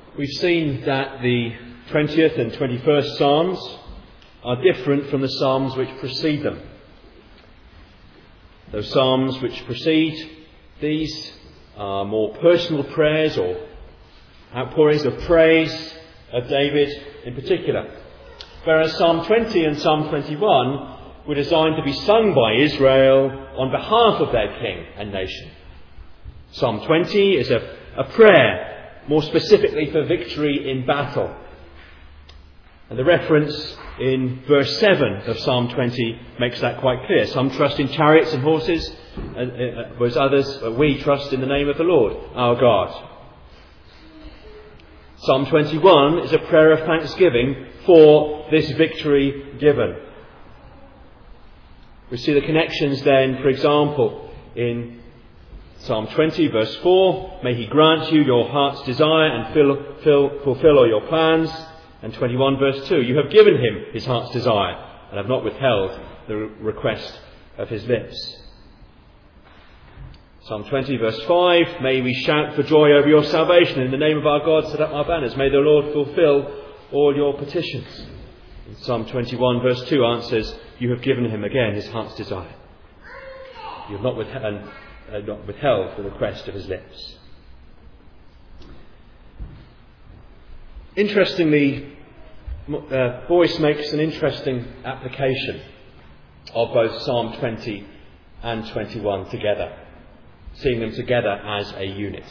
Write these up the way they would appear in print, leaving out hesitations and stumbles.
We've seen that the 20th and 21st Psalms are different from the Psalms which precede them. Those Psalms which precede these are more personal prayers or outpourings of praise of David in particular. Whereas Psalm 20 and Psalm 21 were designed to be sung by Israel on behalf of their king and nation. Psalm 20 is a prayer, more specifically for victory in battle. And the reference in verse 7 of Psalm 20 makes that quite clear. Some trust in chariots and horses, whereas others, we trust in the name of the Lord, our God. Psalm 21 is a prayer of thanksgiving for this victory given. We see the connections then, for example, in Psalm 20 verse 4, may he grant you your heart's desire and fulfill all your plans. And 21 verse 2, you have given him his heart's desire and have not withheld the request of his lips. Psalm 20 verse 5, may we shout for joy over your salvation. In the name of our God set up our banners. May the Lord fulfill all your petitions. And Psalm 21 verse 2 answers, you have given him again his heart's desire. You have not withheld the request of his lips. Interestingly, Boyce makes an interesting application of both Psalm 20 and 21 together, seeing them together as a unit.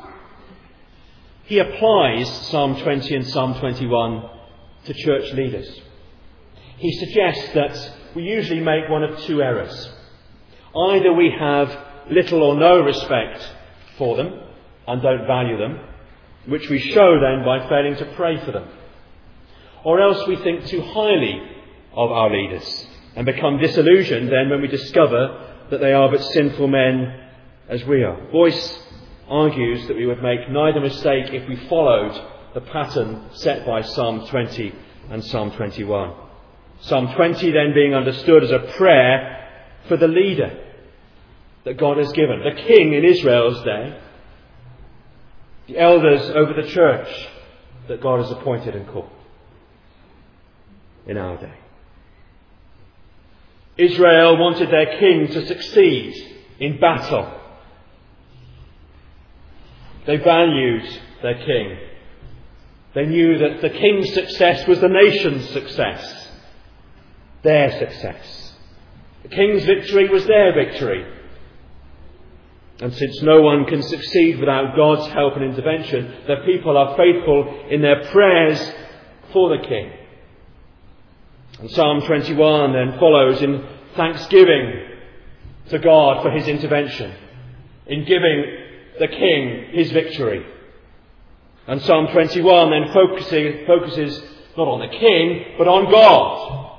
He applies Psalm 20 and Psalm 21 to church leaders. He suggests that we usually make one of two errors. Either we have little or no respect for them and don't value them, which we show then by failing to pray for them. Or else we think too highly of our leaders and become disillusioned then when we discover that they are but sinful men as we are. Boyce argues that we would make neither mistake if we followed the pattern set by Psalm 20 and Psalm 21. Psalm 20 then being understood as a prayer for the leader that God has given, the king in Israel's day, the elders over the church that God has appointed and called in our day. Israel wanted their king to succeed in battle. They valued their king. They knew that the king's success was the nation's success, their success. The king's victory was their victory. And since no one can succeed without God's help and intervention, the people are faithful in their prayers for the king. And Psalm 21 then follows in thanksgiving to God for his intervention, in giving the king his victory. And Psalm 21 then focuses not on the king, but on God.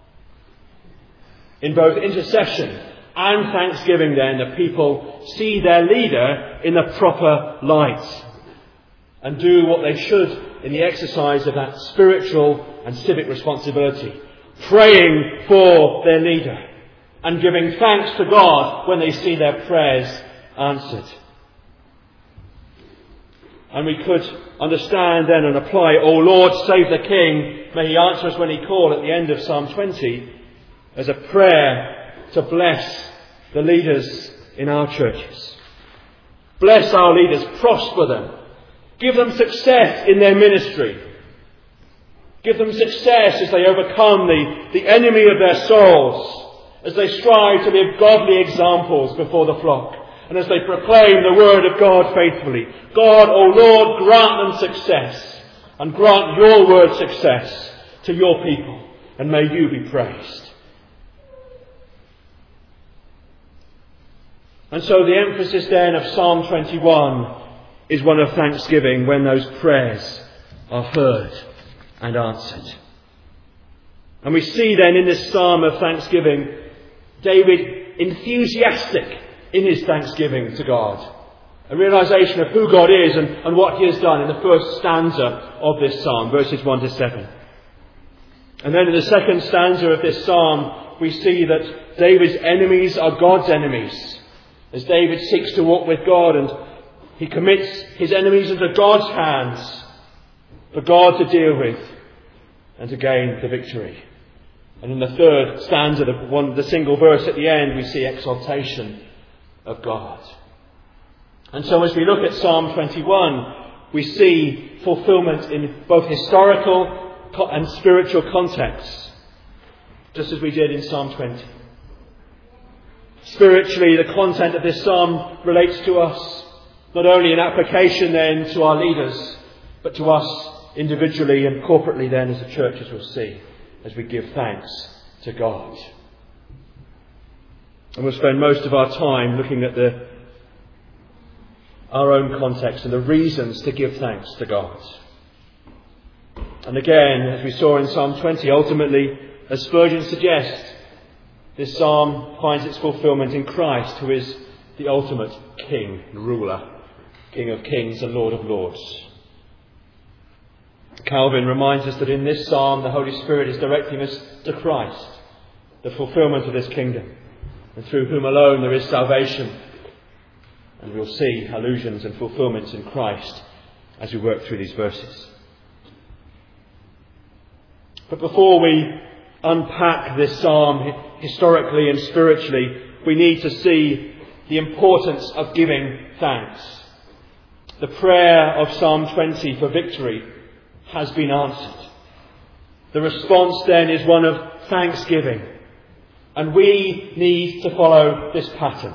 In both intercession and thanksgiving then, the people see their leader in the proper light and do what they should in the exercise of that spiritual and civic responsibility, praying for their leader and giving thanks to God when they see their prayers answered. And we could understand then and apply, O Lord, save the King, may he answer us when he call at the end of Psalm 20, as a prayer to bless the leaders in our churches. Bless our leaders, prosper them, give them success in their ministry. Give them success as they overcome the enemy of their souls, as they strive to live godly examples before the flock, and as they proclaim the word of God faithfully. God, O Lord, grant them success, and grant your word success to your people, and may you be praised. And so the emphasis then of Psalm 21 is one of thanksgiving when those prayers are heard and answered. And we see then in this psalm of thanksgiving, David enthusiastic in his thanksgiving to God. A realization of who God is and what he has done in the first stanza of this psalm, verses 1 to 7. And then in the second stanza of this psalm, we see that David's enemies are God's enemies. As David seeks to walk with God and he commits his enemies into God's hands, for God to deal with and to gain the victory. And in the third stanza, the single verse at the end, we see exaltation of God. And so as we look at Psalm 21, we see fulfillment in both historical and spiritual contexts, just as we did in Psalm 20. Spiritually, the content of this psalm relates to us, not only in application then to our leaders, but to us individually and corporately then as the church, as we'll see, as we give thanks to God. And we'll spend most of our time looking at our own context and the reasons to give thanks to God. And again, as we saw in Psalm 20, ultimately, as Spurgeon suggests, this psalm finds its fulfillment in Christ, who is the ultimate King and ruler, King of kings and Lord of lords. Calvin reminds us that in this psalm the Holy Spirit is directing us to Christ, the fulfilment of this kingdom, and through whom alone there is salvation. And we'll see allusions and fulfilments in Christ as we work through these verses. But before we unpack this psalm historically and spiritually, we need to see the importance of giving thanks. The prayer of Psalm 20 for victory has been answered. The response then is one of thanksgiving. And we need to follow this pattern.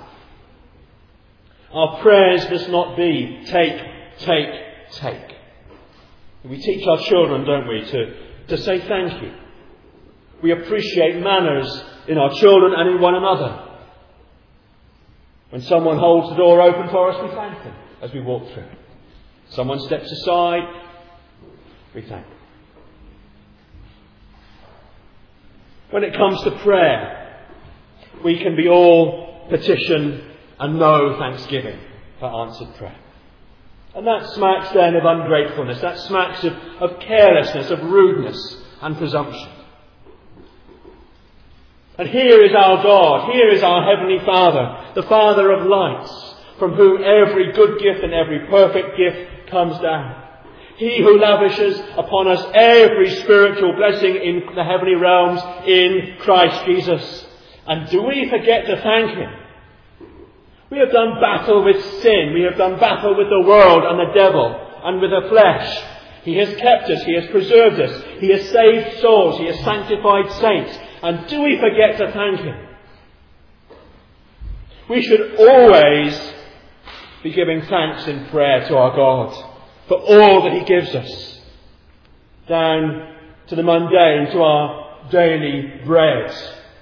Our prayers must not be take, take, take. We teach our children, don't we, to say thank you. We appreciate manners in our children and in one another. When someone holds the door open for us, we thank them as we walk through. Someone steps aside, we thank them. When it comes to prayer, we can be all petition and no thanksgiving for answered prayer. And that smacks then of ungratefulness. That smacks of carelessness, of rudeness and presumption. And here is our God. Here is our Heavenly Father, the Father of lights, from whom every good gift and every perfect gift comes down. He who lavishes upon us every spiritual blessing in the heavenly realms in Christ Jesus. And do we forget to thank Him? We have done battle with sin. We have done battle with the world and the devil and with the flesh. He has kept us. He has preserved us. He has saved souls. He has sanctified saints. And do we forget to thank Him? We should always be giving thanks in prayer to our God for all that He gives us, down to the mundane, to our daily bread.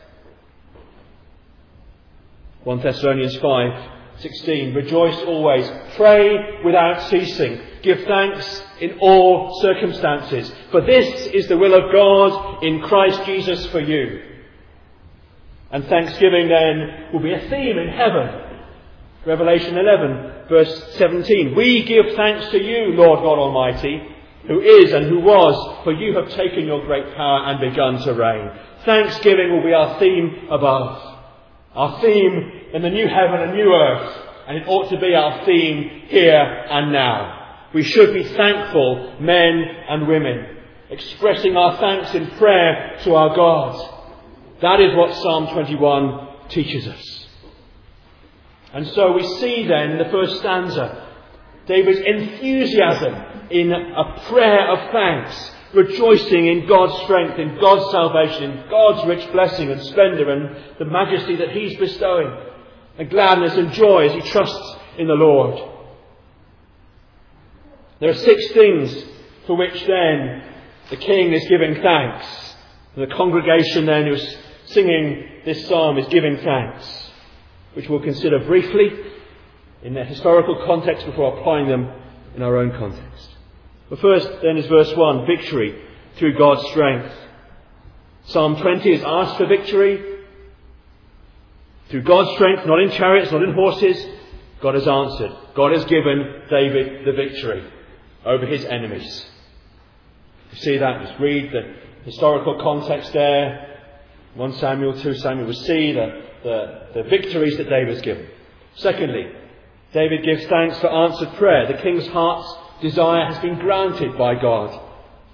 1 Thessalonians 5:16, rejoice always, pray without ceasing, give thanks in all circumstances, for this is the will of God in Christ Jesus for you. And thanksgiving then will be a theme in heaven. Revelation 11 verse 17, we give thanks to you, Lord God Almighty, who is and who was, for you have taken your great power and begun to reign. Thanksgiving will be our theme above. Our theme in the new heaven and new earth. And it ought to be our theme here and now. We should be thankful, men and women, expressing our thanks in prayer to our God. That is what Psalm 21 teaches us. And so we see then in the first stanza David's enthusiasm in a prayer of thanks, rejoicing in God's strength, in God's salvation, in God's rich blessing and splendour and the majesty that He's bestowing, and gladness and joy as he trusts in the Lord. There are 6 things for which then the king is giving thanks. The congregation then who's singing this psalm is giving thanks, which we'll consider briefly in their historical context before applying them in our own context. But first then is verse 1, victory through God's strength. Psalm 20 is asked for victory through God's strength, not in chariots, not in horses. God has answered. God has given David the victory over his enemies. You see that? Just read the historical context there. 1 Samuel, 2 Samuel. We see the victories that David has given. Secondly, David gives thanks for answered prayer. The king's heart's desire has been granted by God.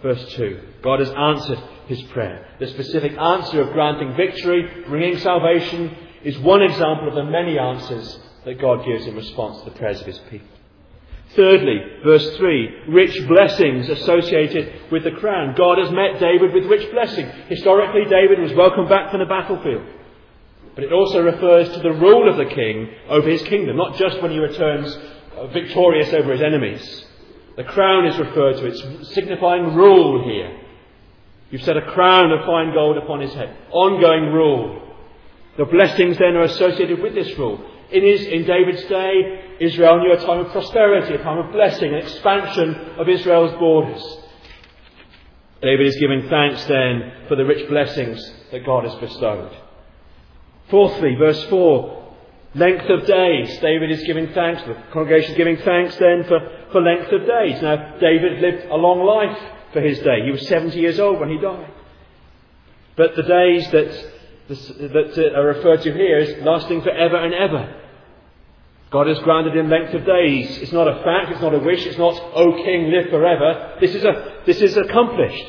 Verse 2. God has answered his prayer. The specific answer of granting victory, bringing salvation, is one example of the many answers that God gives in response to the prayers of his people. Thirdly, verse 3, rich blessings associated with the crown. God has met David with rich blessing. Historically, David was welcomed back from the battlefield. But it also refers to the rule of the king over his kingdom, not just when he returns victorious over his enemies. The crown is referred to. It's signifying rule here. You've set a crown of fine gold upon his head. Ongoing rule. The blessings then are associated with this rule. It is, in David's day, Israel knew a time of prosperity, a time of blessing, an expansion of Israel's borders. David is giving thanks then for the rich blessings that God has bestowed. Fourthly, verse 4, length of days. David is giving thanks, the congregation is giving thanks then for length of days. Now, David lived a long life for his day. He was 70 years old when he died. But the days that are referred to here is lasting forever and ever. God has granted him length of days. It's not a fact, it's not a wish, it's not, "O King, live forever." This is accomplished.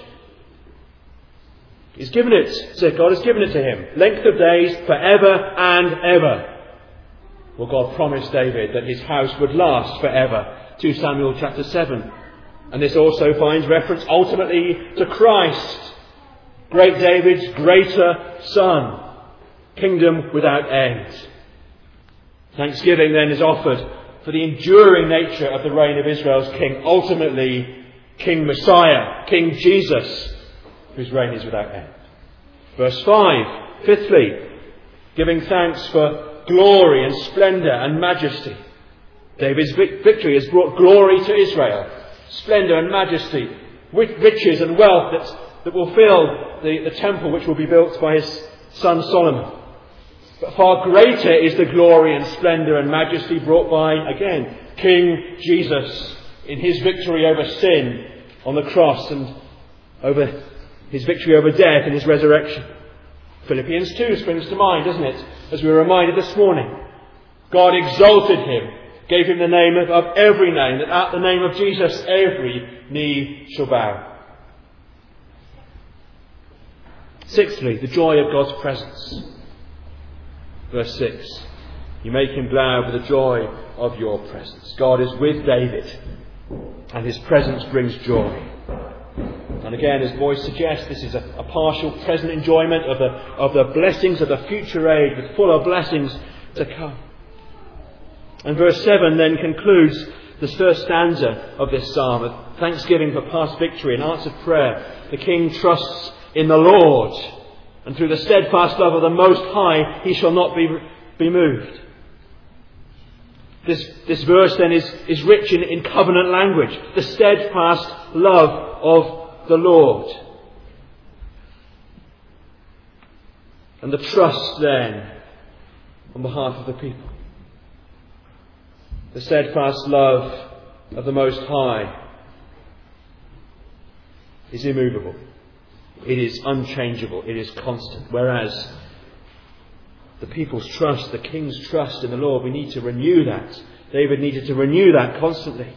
He's given it, so God has given it to him. Length of days forever and ever. Well, God promised David that his house would last forever. 2 Samuel chapter 7. And this also finds reference ultimately to Christ, great David's greater son, kingdom without end. Thanksgiving then is offered for the enduring nature of the reign of Israel's king, ultimately King Messiah, King Jesus, whose reign is without end. Verse 5, fifthly, giving thanks for glory and splendour and majesty. David's victory has brought glory to Israel, splendour and majesty, riches and wealth that will fill the temple which will be built by his son Solomon. But far greater is the glory and splendour and majesty brought by, again, King Jesus in his victory over sin on the cross and over his victory over death and his resurrection. Philippians 2 springs to mind, doesn't it? As we were reminded this morning. God exalted him, gave him the name above every name, that at the name of Jesus every knee shall bow. Sixthly, the joy of God's presence. Verse 6. You make him glad with the joy of your presence. God is with David, and his presence brings joy. And again, as Boyce suggests, this is a partial present enjoyment of the blessings of the future age, with fuller blessings to come. And verse 7 then concludes the first stanza of this psalm, of thanksgiving for past victory and answered prayer. The king trusts in the Lord, and through the steadfast love of the Most High, he shall not be moved. This verse then is rich in covenant language. The steadfast love of the Lord. And the trust then on behalf of the people. The steadfast love of the Most High is immovable. It is unchangeable. It is constant. Whereas the people's trust, the king's trust in the Lord, we need to renew that. David needed to renew that constantly.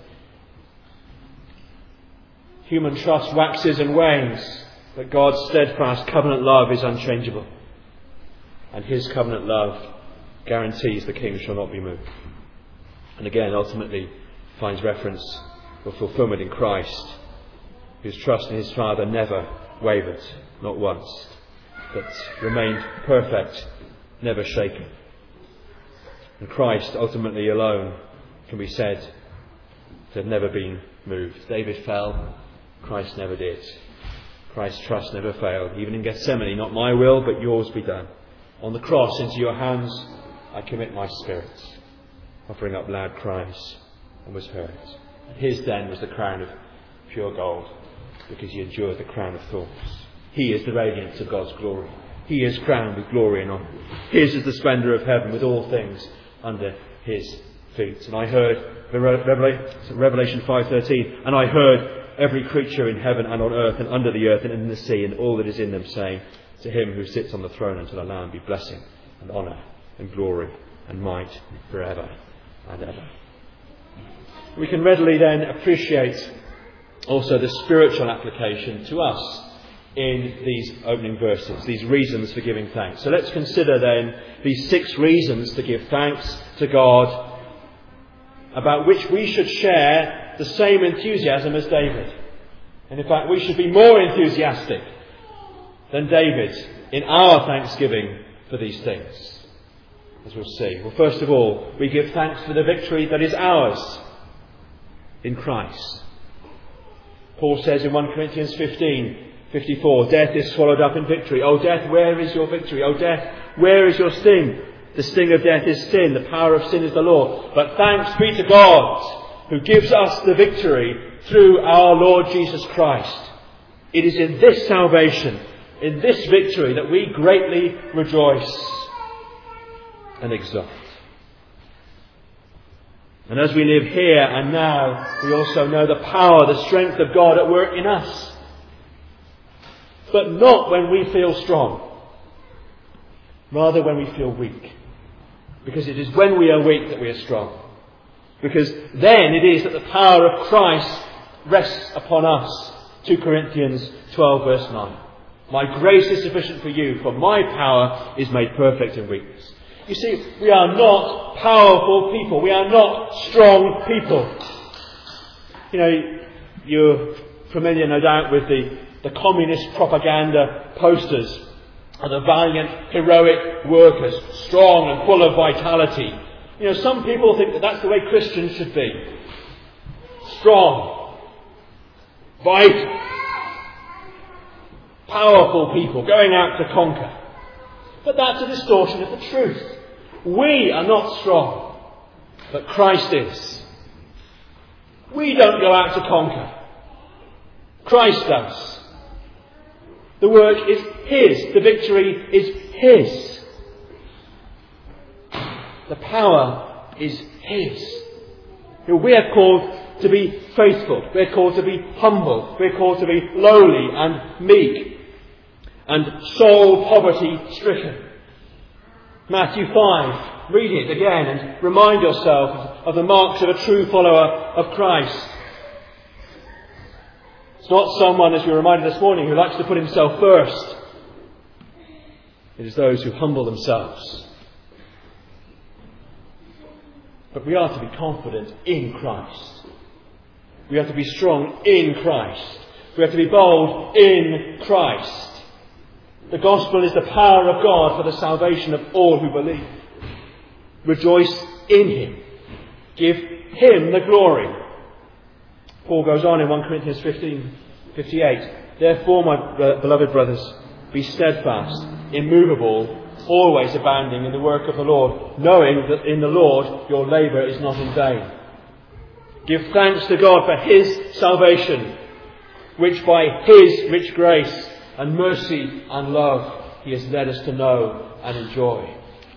Human trust waxes and wanes, but God's steadfast covenant love is unchangeable. And his covenant love guarantees the king shall not be moved. And again, ultimately finds reference or fulfillment in Christ, whose trust in his Father never wavered, not once, but remained perfect, never shaken. And Christ ultimately alone can be said to have never been moved. David fell, Christ never did. Christ's trust never failed. Even in Gethsemane, not my will, but yours be done. On the cross, into your hands I commit my spirit. Offering up loud cries, and was heard. And his then was the crown of pure gold, because he endured the crown of thorns. He is the radiance of God's glory. He is crowned with glory and honour. His is the splendour of heaven, with all things under his feet. And I heard, Revelation 5:13, and I heard every creature in heaven and on earth and under the earth and in the sea and all that is in them, saying, to him who sits on the throne and to the Lamb be blessing and honour and glory and might forever and ever. We can readily then appreciate also the spiritual application to us in these opening verses, these reasons for giving thanks. So let's consider then these 6 reasons to give thanks to God, about which we should share the same enthusiasm as David. And in fact, we should be more enthusiastic than David in our thanksgiving for these things, as we'll see. Well, first of all, we give thanks for the victory that is ours in Christ. Paul says in 1 Corinthians 15:54, death is swallowed up in victory. O death, where is your victory? O death, where is your sting? The sting of death is sin. The power of sin is the law. But thanks be to God, who gives us the victory through our Lord Jesus Christ. It is in this salvation, in this victory, that we greatly rejoice and exult. And as we live here and now, we also know the power, the strength of God at work in us. But not when we feel strong. Rather when we feel weak. Because it is when we are weak that we are strong. Because then it is that the power of Christ rests upon us. 2 Corinthians 12 verse 9. My grace is sufficient for you, for my power is made perfect in weakness. You see, we are not powerful people. We are not strong people. You know, you're familiar, no doubt, with the communist propaganda posters of the valiant, heroic workers, strong and full of vitality. You know, some people think that that's the way Christians should be. Strong, vital, powerful people going out to conquer. But that's a distortion of the truth. We are not strong, but Christ is. We don't go out to conquer. Christ does. The work is His. The victory is His. The power is His. We are called to be faithful. We're called to be humble. We're called to be lowly and meek and soul poverty stricken. Matthew 5. Read it again and remind yourself of the marks of a true follower of Christ. It's not someone, as we were reminded this morning, who likes to put himself first. It is those who humble themselves. But we are to be confident in Christ. We have to be strong in Christ. We have to be bold in Christ. The gospel is the power of God for the salvation of all who believe. Rejoice in Him. Give Him the glory. Paul goes on in 1 Corinthians 15:58. Therefore, my beloved brothers, be steadfast, immovable, always abounding in the work of the Lord, knowing that in the Lord your labour is not in vain. Give thanks to God for His salvation, which by His rich grace and mercy and love He has led us to know and enjoy.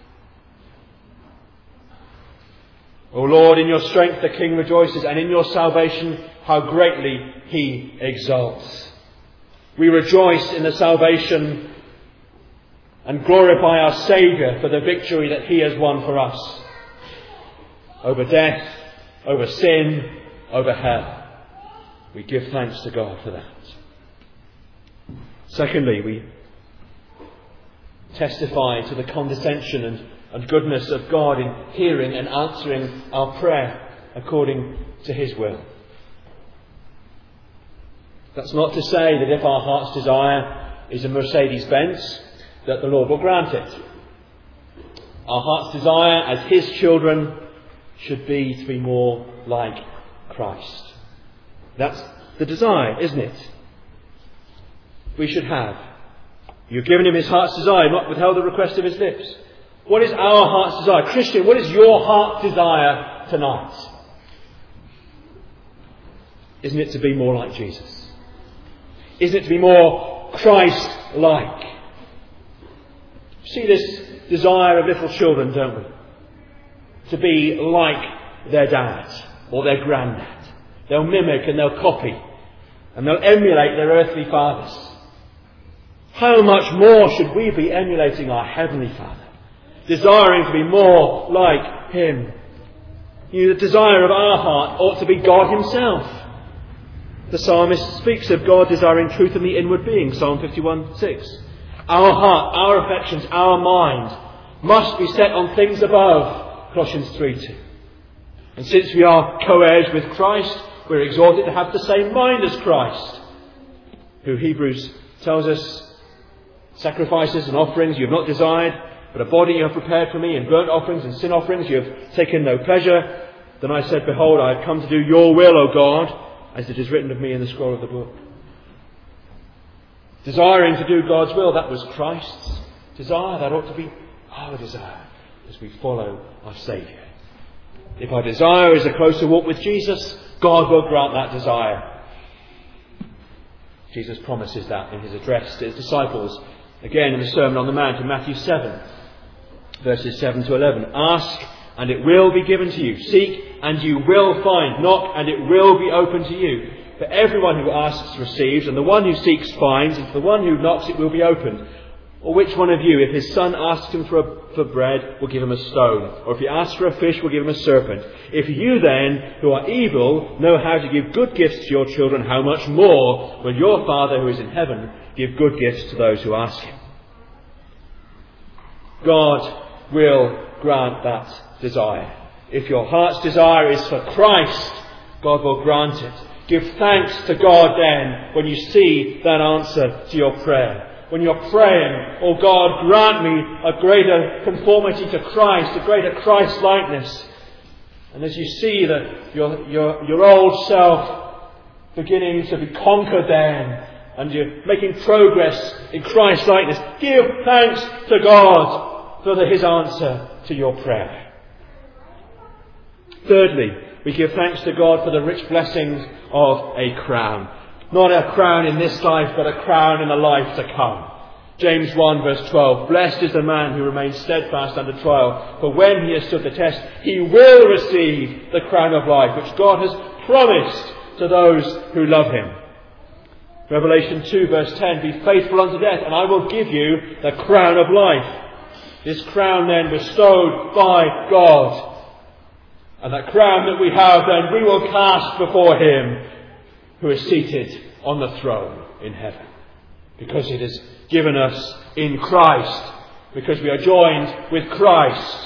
O Lord, in your strength the King rejoices, and in your salvation how greatly He exalts. We rejoice in the salvation and glorify our Saviour for the victory that He has won for us. Over death, over sin, over hell. We give thanks to God for that. Secondly, we testify to the condescension and goodness of God in hearing and answering our prayer according to His will. That's not to say that if our heart's desire is a Mercedes-Benz, that the Lord will grant it. Our heart's desire as His children should be to be more like Christ. That's the desire, isn't it? We should have. You've given Him His heart's desire, not withheld the request of His lips. What is our heart's desire? Christian, what is your heart's desire tonight? Isn't it to be more like Jesus? Isn't it to be more Christ-like? See this desire of little children, don't we? To be like their dad or their granddad. They'll mimic and they'll copy and they'll emulate their earthly fathers. How much more should we be emulating our Heavenly Father, desiring to be more like Him? The desire of our heart ought to be God Himself. The psalmist speaks of God desiring truth in the inward being, Psalm 51:6. Our heart, our affections, our mind must be set on things above, Colossians 3:2. And since we are co-heirs with Christ, we're exhorted to have the same mind as Christ, who Hebrews tells us, sacrifices and offerings you have not desired, but a body you have prepared for me, and burnt offerings and sin offerings you have taken no pleasure. Then I said, behold, I have come to do your will, O God, as it is written of me in the scroll of the book. Desiring to do God's will, that was Christ's desire. That ought to be our desire as we follow our Saviour. If our desire is a closer walk with Jesus, God will grant that desire. Jesus promises that in his address to his disciples, again in the Sermon on the Mount in Matthew 7, verses 7 to 11. Ask, and it will be given to you. Seek, and you will find. Knock, and it will be open to you. For everyone who asks receives, and the one who seeks finds, and to the one who knocks it will be opened. Or which one of you, if his son asks him for bread, will give him a stone? Or if he asks for a fish, will give him a serpent? If you then, who are evil, know how to give good gifts to your children, how much more will your Father who is in heaven give good gifts to those who ask him? God will grant that desire. If your heart's desire is for Christ, God will grant it. Give thanks to God then when you see that answer to your prayer. When you're praying, oh God, grant me a greater conformity to Christ, a greater Christ-likeness. And as you see that your old self beginning to be conquered then, and you're making progress in Christ-likeness, give thanks to God for his answer to your prayer. Thirdly, we give thanks to God for the rich blessings of a crown. Not a crown in this life, but a crown in the life to come. James 1 verse 12. Blessed is the man who remains steadfast under trial, for when he has stood the test, he will receive the crown of life, which God has promised to those who love him. Revelation 2 verse 10. Be faithful unto death, and I will give you the crown of life. This crown then bestowed by God. And that crown that we have then we will cast before him who is seated on the throne in heaven. Because it is given us in Christ. Because we are joined with Christ.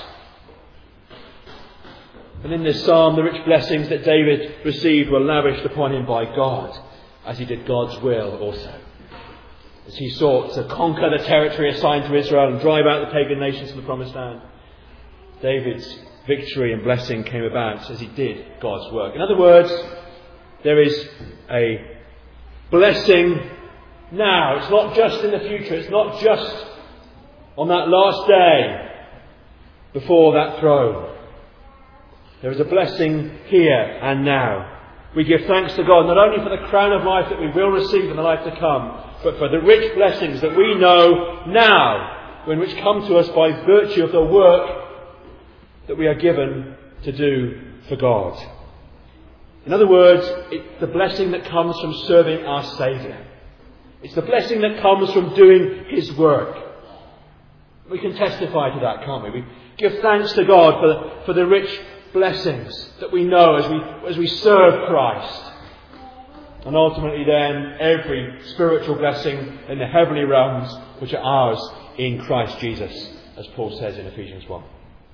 And in this psalm, the rich blessings that David received were lavished upon him by God, as he did God's will also. As he sought to conquer the territory assigned to Israel and drive out the pagan nations from the promised land, David's victory and blessing came about as he did God's work. In other words, there is a blessing now. It's not just in the future. It's not just on that last day before that throne. There is a blessing here and now. We give thanks to God not only for the crown of life that we will receive in the life to come, but for the rich blessings that we know now, which come to us by virtue of the work that we are given to do for God. In other words, it's the blessing that comes from serving our Saviour. It's the blessing that comes from doing his work. We can testify to that, can't we? We give thanks to God for the rich blessings that we know as we serve Christ. And ultimately then, every spiritual blessing in the heavenly realms which are ours in Christ Jesus, as Paul says in Ephesians 1.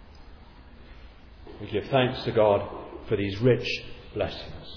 We give thanks to God for these rich blessings.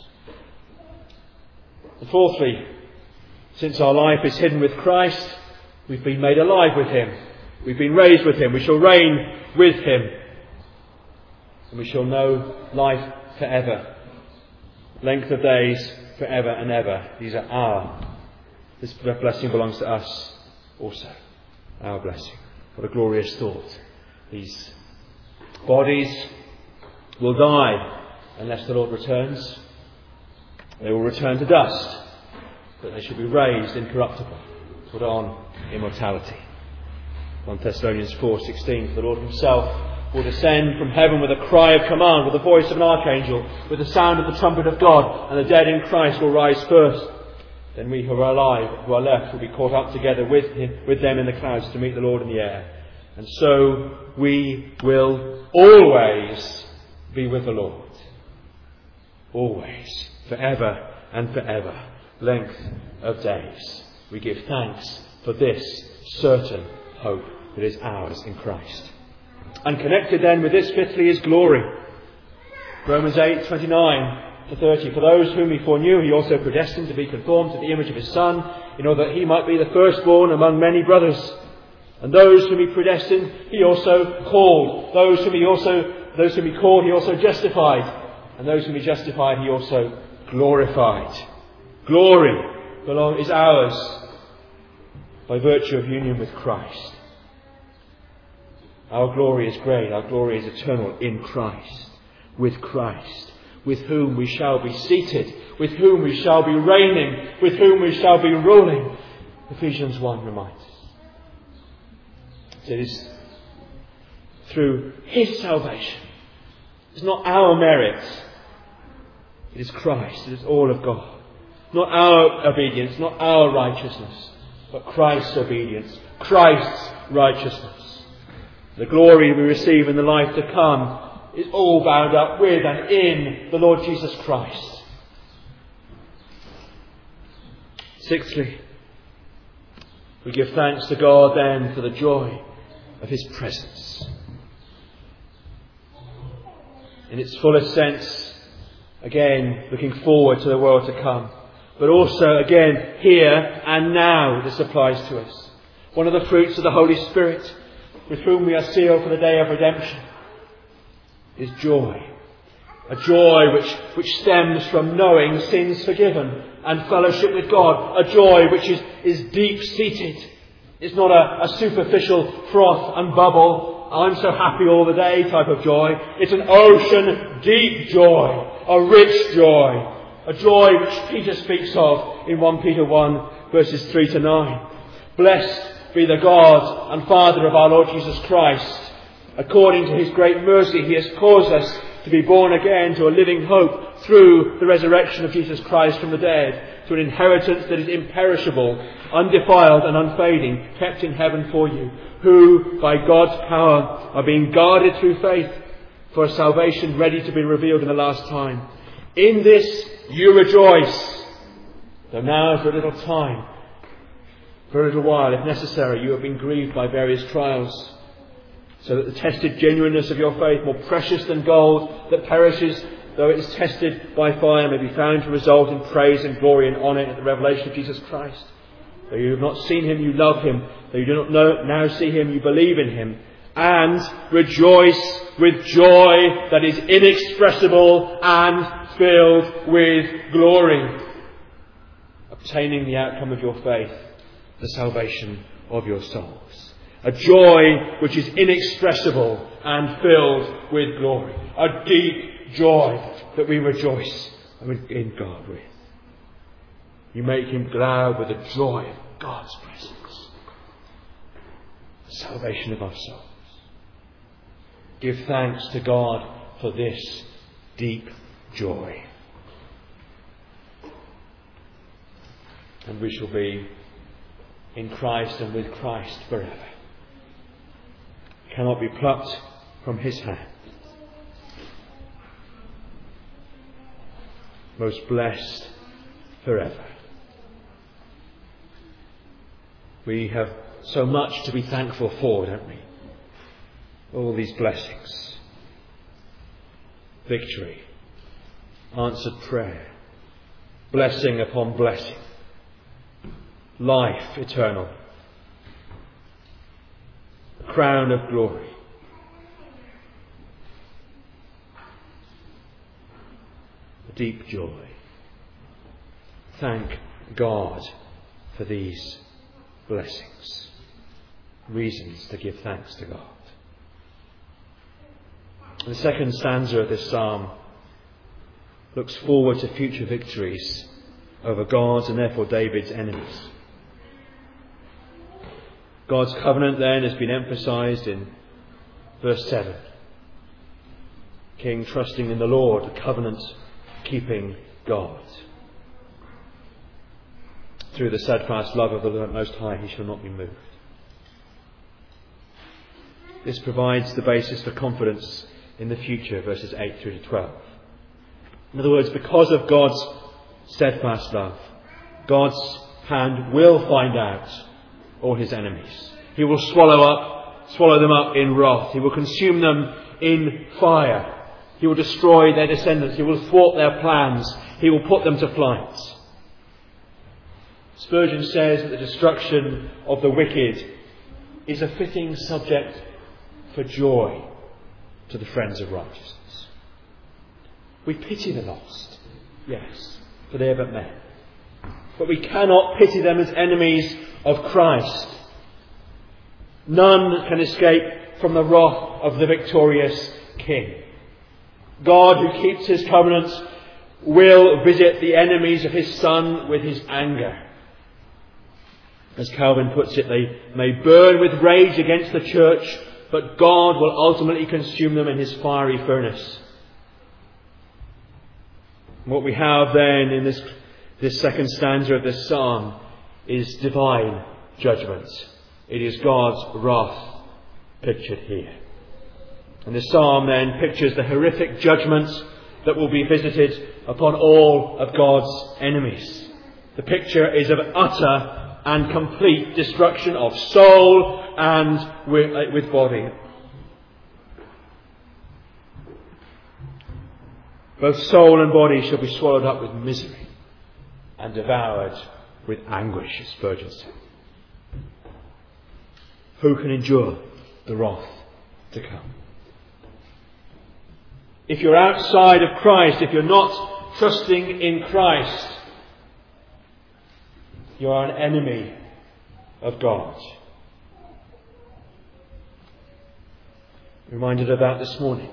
And fourthly, since our life is hidden with Christ, we've been made alive with him. We've been raised with him. We shall reign with him. And we shall know life forever. Length of days forever and ever. These are our. This blessing belongs to us also. Our blessing. What a glorious thought. These bodies will die unless the Lord returns. They will return to dust, but they shall be raised incorruptible, put on immortality. 1 Thessalonians 4:16. For the Lord himself will descend from heaven with a cry of command, with the voice of an archangel, with the sound of the trumpet of God, and the dead in Christ will rise first. Then we who are alive, who are left, will be caught up together with them in the clouds to meet the Lord in the air. And so we will always be with the Lord. Always. Forever and forever length of days. We give thanks for this certain hope that is ours in Christ. And connected then with this, fifthly, is glory. Romans 8:29-30. For those whom he foreknew, he also predestined to be conformed to the image of his Son, in order that he might be the firstborn among many brothers. And those whom he predestined, he also called. Those whom he called, he also justified. And those whom he justified, he also glorified. Glory is ours by virtue of union with Christ. Our glory is great. Our glory is eternal in Christ, with whom we shall be seated, with whom we shall be reigning, with whom we shall be ruling. Ephesians 1 reminds us. It is through his salvation. It's not our merit. It is Christ. It is all of God. Not our obedience, not our righteousness, but Christ's obedience, Christ's righteousness. The glory we receive in the life to come is all bound up with and in the Lord Jesus Christ. Sixthly, we give thanks to God then for the joy of his presence. In its fullest sense, again, looking forward to the world to come. But also, again, here and now, this applies to us. One of the fruits of the Holy Spirit, with whom we are sealed for the day of redemption, is joy. A joy which stems from knowing sins forgiven and fellowship with God. A joy which is deep-seated. It's not a superficial froth and bubble, I'm so happy all the day type of joy. It's an ocean deep joy, a rich joy. A joy which Peter speaks of in 1 Peter 1 verses 3-9. Blessed be the God and Father of our Lord Jesus Christ. According to his great mercy, he has caused us to be born again to a living hope through the resurrection of Jesus Christ from the dead, to an inheritance that is imperishable, undefiled and unfading, kept in heaven for you, who by God's power are being guarded through faith for a salvation ready to be revealed in the last time. In this you rejoice, though now for a little time, for a little while, if necessary, you have been grieved by various trials, so that the tested genuineness of your faith, more precious than gold that perishes, though it is tested by fire, may be found to result in praise and glory and honour at the revelation of Jesus Christ. Though you have not seen him, you love him. Though you do not now see him, you believe in him. And rejoice with joy that is inexpressible and filled with glory, obtaining the outcome of your faith, the salvation of your souls. A joy which is inexpressible and filled with glory. A deep joy that we rejoice in God with. You make him glad with the joy of God's presence. The salvation of our souls. Give thanks to God for this deep joy. And we shall be in Christ and with Christ forever. Cannot be plucked from his hand. Most blessed forever. We have so much to be thankful for, don't we? All these blessings. Victory. Answered prayer. Blessing upon blessing. Life eternal. A crown of glory. A deep joy. Thank God for these blessings. Reasons to give thanks to God. The second stanza of this psalm looks forward to future victories over God's and therefore David's enemies. God's covenant then has been emphasised in verse 7. King trusting in the Lord, a covenant keeping God. Through the steadfast love of the Most High he shall not be moved. This provides the basis for confidence in the future, verses 8-12. In other words, because of God's steadfast love. God's hand will find out all his enemies. He will swallow them up in wrath. He will consume them in fire. He will destroy their descendants. He will thwart their plans. He will put them to flight. Spurgeon says that the destruction of the wicked is a fitting subject for joy to the friends of righteousness. We pity the lost, yes, for they are but men. But we cannot pity them as enemies of Christ. None can escape from the wrath of the victorious King. God, who keeps his covenants, will visit the enemies of his Son with his anger. As Calvin puts it, they may burn with rage against the church, but God will ultimately consume them in his fiery furnace. What we have then in this second stanza of this psalm is divine judgment. It is God's wrath pictured here. And the psalm then pictures the horrific judgments that will be visited upon all of God's enemies. The picture is of utter and complete destruction of soul and with body. Both soul and body shall be swallowed up with misery and devoured with anguish, as Spurgeon said. Who can endure the wrath to come? If you're outside of Christ, if you're not trusting in Christ, you are an enemy of God. Reminded of that this morning.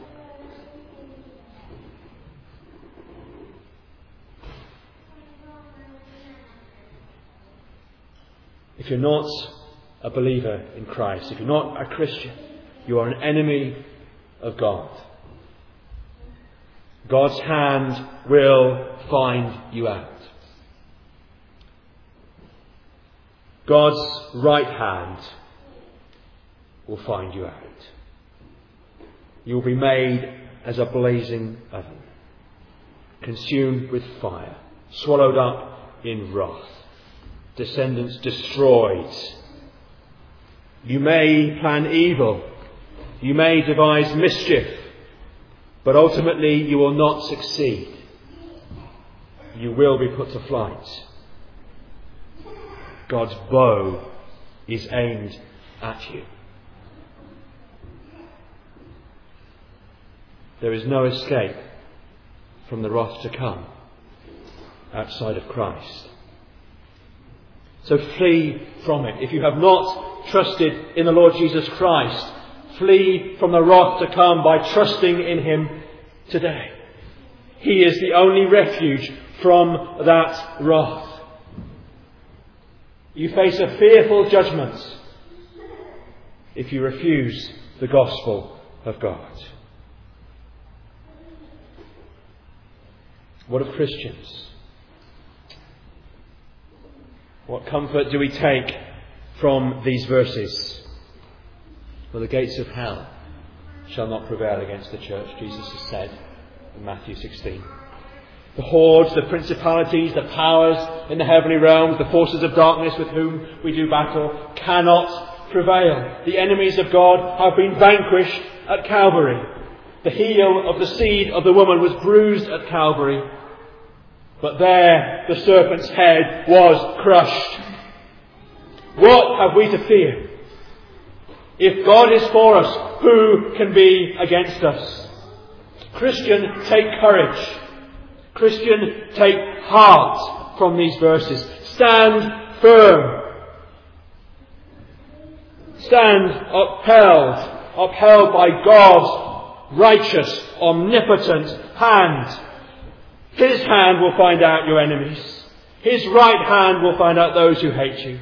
If you're not a believer in Christ, if you're not a Christian, you are an enemy of God. God's hand will find you out. God's right hand will find you out. You will be made as a blazing oven, consumed with fire, swallowed up in wrath, descendants destroyed. You may plan evil, you may devise mischief, but ultimately you will not succeed. You will be put to flight. God's bow is aimed at you. There is no escape from the wrath to come outside of Christ. So flee from it. If you have not trusted in the Lord Jesus Christ, flee from the wrath to come by trusting in him today. He is the only refuge from that wrath. You face a fearful judgment if you refuse the gospel of God. What of Christians? What comfort do we take from these verses? Well, the gates of hell shall not prevail against the church, Jesus has said in Matthew 16. The hordes, the principalities, the powers in the heavenly realms, the forces of darkness with whom we do battle, cannot prevail. The enemies of God have been vanquished at Calvary. The heel of the seed of the woman was bruised at Calvary, but there the serpent's head was crushed. What have we to fear? If God is for us, who can be against us? Christian, take courage. Christian, take heart from these verses. Stand firm. Stand upheld by God's righteous, omnipotent hand. His hand will find out your enemies. His right hand will find out those who hate you.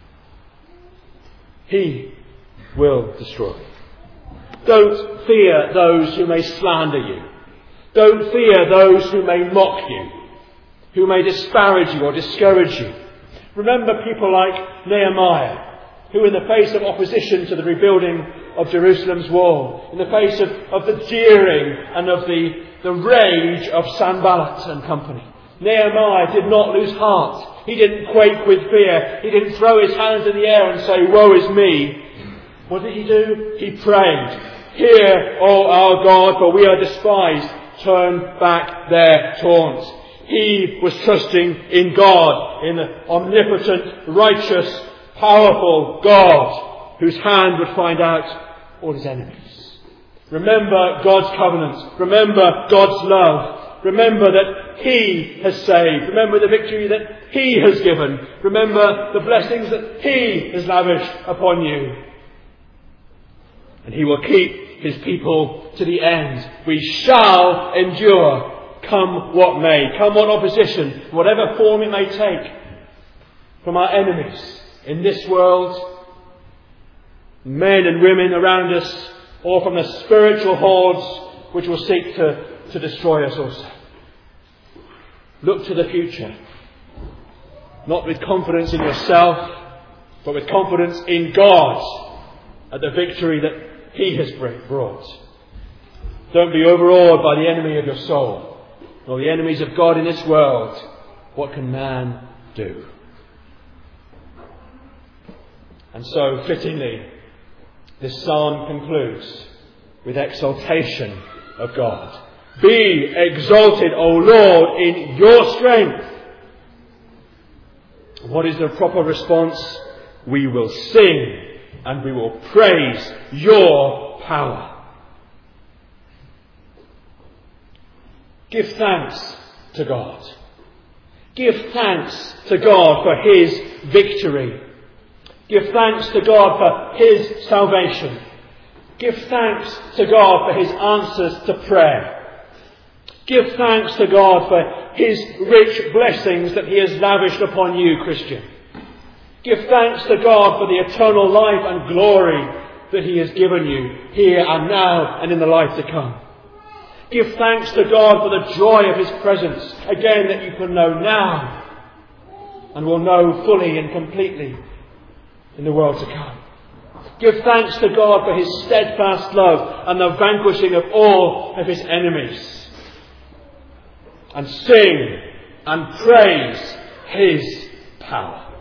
He will destroy. Don't fear those who may slander you. Don't fear those who may mock you, who may disparage you or discourage you. Remember people like Nehemiah, who in the face of opposition to the rebuilding of Jerusalem's wall, in the face of the jeering and of the rage of Sanballat and company, Nehemiah did not lose heart. He didn't quake with fear. He didn't throw his hands in the air and say, "Woe is me." What did he do? He prayed, "Hear, O our God, for we are despised. Turn back their taunts." He was trusting in God, in the omnipotent, righteous, powerful God, whose hand would find out all his enemies. Remember God's covenant. Remember God's love. Remember that He has saved. Remember the victory that He has given. Remember the blessings that He has lavished upon you. And He will keep His people to the end. We shall endure, come what may, come what opposition, whatever form it may take, from our enemies in this world, men and women around us, or from the spiritual hordes which will seek to destroy us also. Look to the future, not with confidence in yourself, but with confidence in God at the victory that He has brought. Don't be overawed by the enemy of your soul, nor the enemies of God in this world. What can man do? And so, fittingly, this psalm concludes with exaltation of God. Be exalted, O Lord, in your strength. What is the proper response? We will sing and we will praise your power. Give thanks to God. Give thanks to God for His victory. Give thanks to God for His salvation. Give thanks to God for His answers to prayer. Give thanks to God for His rich blessings that He has lavished upon you, Christian. Give thanks to God for the eternal life and glory that He has given you here and now and in the life to come. Give thanks to God for the joy of His presence, again, that you can know now and will know fully and completely in the world to come. Give thanks to God for His steadfast love and the vanquishing of all of His enemies. And sing and praise His power.